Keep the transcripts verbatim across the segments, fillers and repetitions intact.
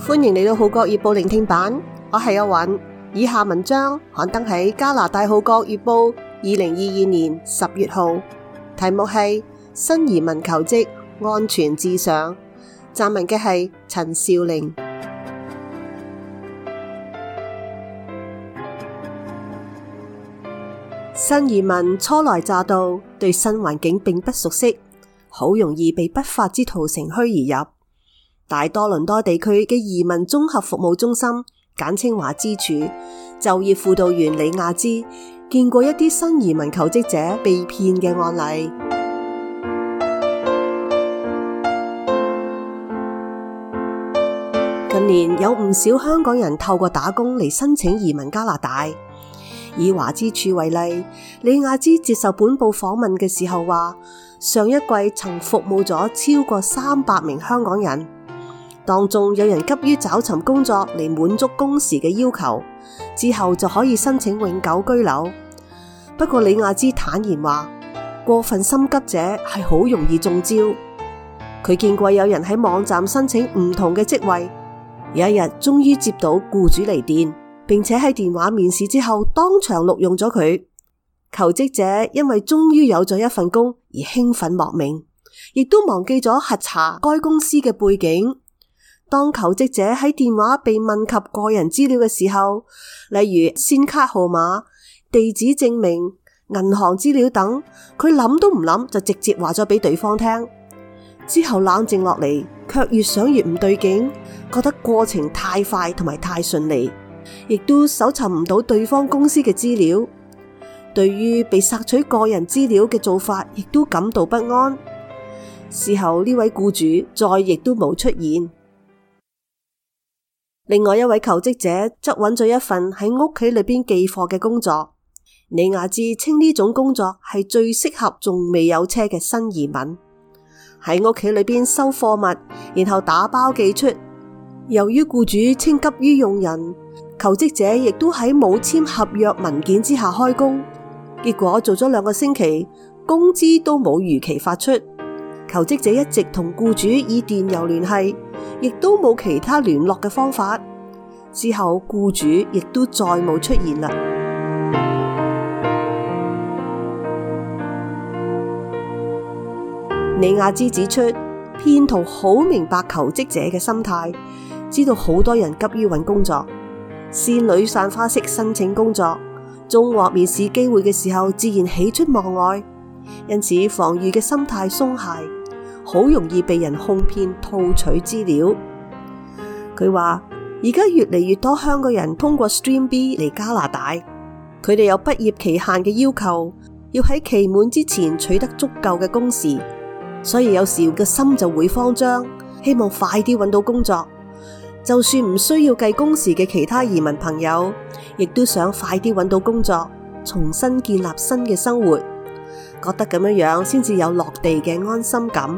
歡迎嚟到《號角月報》聆聽版，我係阿韻。以下文章刊登喺加拿大《號角月報》二零二二年十月號，題目係新移民求職安全至上，撰文嘅係陳少玲。新移民初來乍到，對新環境並不熟悉，好容易被不法之徒乘虛而入。大多倫多地區嘅移民綜合服務中心，簡稱華資處，就業輔導員李亞芝見過一啲新移民求職者被騙嘅案例。近年有唔少香港人透過打工嚟申請移民加拿大。以華資處為例，李亞芝接受本報訪問嘅時候話，上一季曾服務咗超過三百名香港人。當中有人急於找尋工作嚟滿足工時嘅要求，之後就可以申請永久居留。不過李亞芝坦言話，過分心急者係好容易中招。佢見過有人喺網站申請唔同嘅職位，有一日終於接到僱主嚟電，並且喺電話面試之後當場錄用咗佢。求職者因為終於有咗一份工而興奮莫名，亦都忘記咗核查該公司嘅背景。當求職者喺電話被問及個人資料嘅時候，例如先卡號碼、地址證明、銀行資料等，佢諗都唔諗就直接話咗俾對方聽。之後冷靜落嚟，卻越想越唔對勁，覺得過程太快同埋太順利，亦都搜尋唔到對方公司嘅資料。對於被索取個人資料嘅做法，亦都感到不安。事後呢位僱主再亦都冇出現。另外一位求職者則揾咗一份喺屋企裏邊寄貨嘅工作。李亞芝稱呢種工作係最適合仲未有車嘅新移民，喺屋企裏邊收貨物，然後打包寄出。由於僱主稱急於用人，求職者亦都喺冇簽合約文件之下開工，結果做咗兩個星期，工資都冇如期發出。求職者一直同僱主以電郵聯繫，亦都冇其他聯絡嘅方法。之後僱主亦都再冇出現啦。李亞芝指出，騙徒好明白求職者嘅心態，知道好多人急於揾工作，仙女散花式申請工作，中獲面試機會嘅時候自然喜出望外，因此防禦嘅心態鬆懈，好容易被人哄騙套取資料。佢話而家越嚟越多香港人通過 Stream B 嚟加拿大，佢哋有畢業期限嘅要求，要喺期滿之前取得足夠嘅工時，所以有時個心就會慌張，希望快啲揾到工作。就算唔需要計工時嘅其他移民朋友，亦都想快啲揾到工作，重新建立新嘅生活，覺得咁樣樣先至有落地嘅安心感。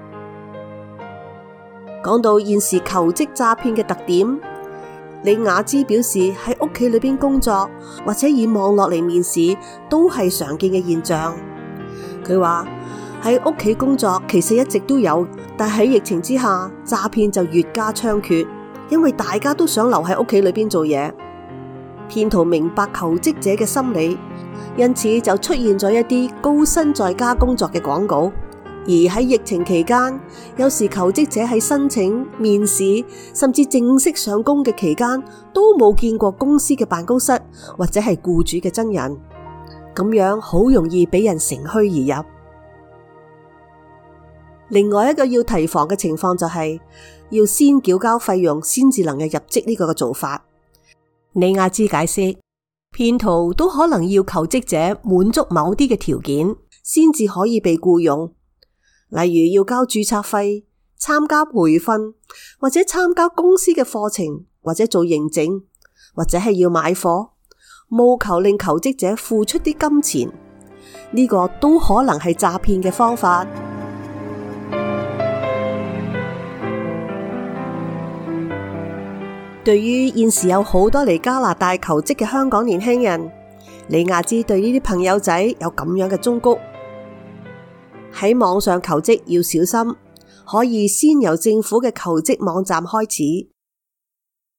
講到現時求職詐騙嘅特點，李亞芝表示喺屋企裏邊工作或者以網絡嚟面試都係常見嘅現象。佢話喺屋企工作其實一直都有，但喺疫情之下詐騙就越加猖獗，因為大家都想留喺屋企裏邊做嘢。騙徒明白求職者嘅心理，因此就出現咗一啲高薪在家工作嘅廣告。而喺疫情期間，有時求職者喺申請、面試甚至正式上工嘅期間都冇見過公司嘅辦公室或者係僱主嘅真人，咁樣好容易俾人乘虛而入。另外一個要提防嘅情況就係要先繳交費用先至能夠入職呢個嘅做法。李亞芝解釋，騙徒都可能要求職者滿足某啲嘅條件先至可以被僱用。例如要交註冊費、參加培訓，或者參加公司嘅課程，或者做認證，或者係要買貨，務求令求職者付出啲金錢。呢個都可能係詐騙嘅方法。對於現時有好多嚟加拿大求職嘅香港年輕人，李亞芝對呢啲朋友仔有咁樣嘅忠告。喺網上求職要小心，可以先由政府嘅求職網站開始。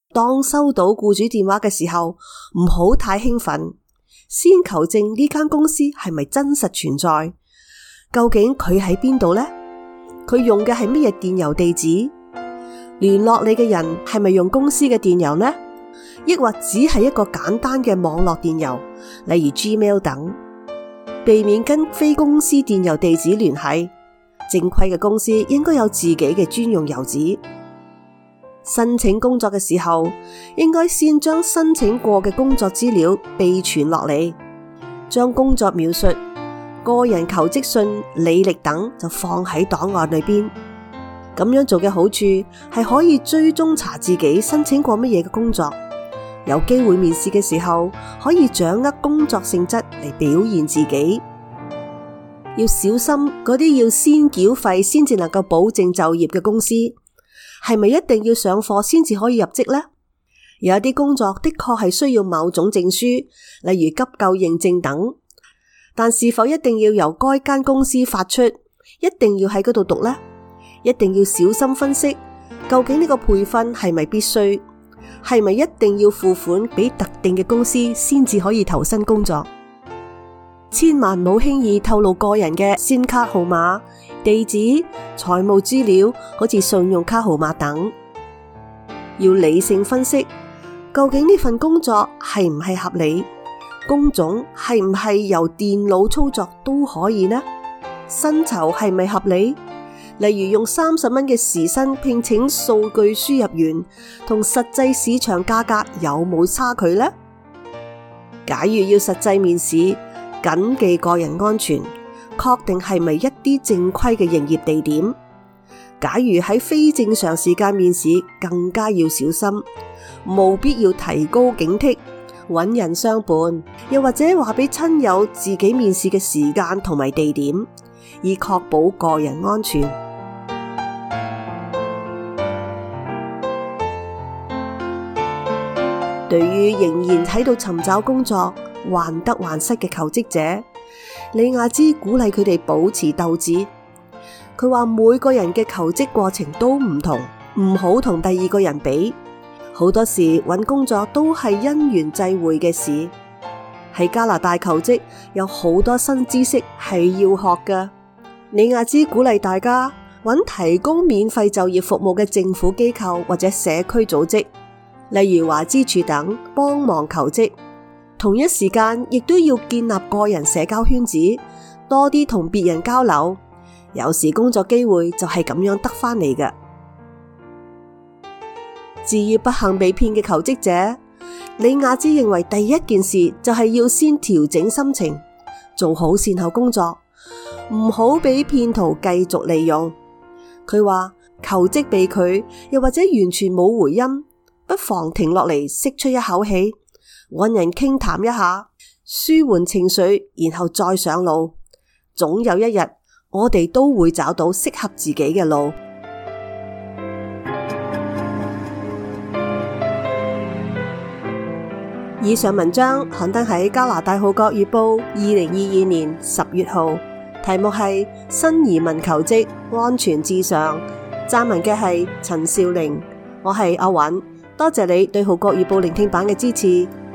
當收到僱主電話嘅時候，唔好太興奮，先求證呢間公司係咪真實存在，究竟佢喺邊度呢？佢用嘅係乜嘢電郵地址？聯絡你嘅人係咪用公司嘅電郵呢？抑或只係一個簡單嘅網絡電郵，例如 Gmail 等？避免跟非公司電郵地址聯繫。正規嘅公司應該有自己嘅專用郵址。申請工作嘅時候，應該先將申請過嘅工作資料備存落嚟，將工作描述、個人求職信、履歷等就放喺檔案裏邊。咁樣做嘅好處係可以追蹤查自己申請過乜嘢嘅工作，有機會面試嘅時候可以掌握工作性質嚟表現自己。要小心嗰啲要先繳費先至能夠保證就業嘅公司，係咪一定要上課先至可以入職呢？有啲工作的確係需要某種證書，例如急救認證等，但是否一定要由該間公司發出，一定要喺嗰度讀呢？一定要小心分析，究竟呢個培訓係咪必須？係咪一定要付款俾特定嘅公司先至可以投身工作？千萬唔好輕易透露個人嘅 SIM 卡號碼、地址、財務資料，好似信用卡號碼等。要理性分析，究竟呢份工作係唔係合理？工種係唔係由電腦操作都可以呢？薪酬係咪合理？例如用三十蚊嘅時薪聘請數據輸入員，同實際市場價格有冇差距呢？假如要實際面試，謹記個人安全，確定係咪一啲正規嘅營業地點。假如喺非正常時間面試，更加要小心，務必要提高警惕，揾人相伴，又或者話俾親友自己面試嘅時間同埋地點，以確保個人安全。對於仍然喺度尋找工作、患得患失嘅求職者，李亞芝鼓勵佢哋保持鬥志。佢話每個人嘅求職過程都唔同，唔好同第二個人比。好多時揾工作都係因緣際會嘅事。喺加拿大求職有好多新知識係要學㗎。李亞芝鼓勵大家揾提供免費就業服務嘅政府機構或者社區組織，例如華資處等，幫忙求職。同一時間亦都要建立個人社交圈子，多啲同別人交流。有時工作機會就係咁樣得返嚟嘅。至於不幸被騙嘅求職者，李亞芝認為第一件事就係要先調整心情，做好善後工作，唔好俾騙徒繼續利用。佢話求職被拒，又或者完全冇回音，不妨停落嚟釋出一口氣，搵人傾談一下，舒緩情緒，然後再上路。總有一日，我哋都會找到適合自己嘅路。以上文章刊登喺加拿大《號角月報》二零二二年十月號，題目係新移民求職安全至上。撰文嘅係陳少玲，我係阿韻，多謝你對《號角月報》聆聽版嘅支持。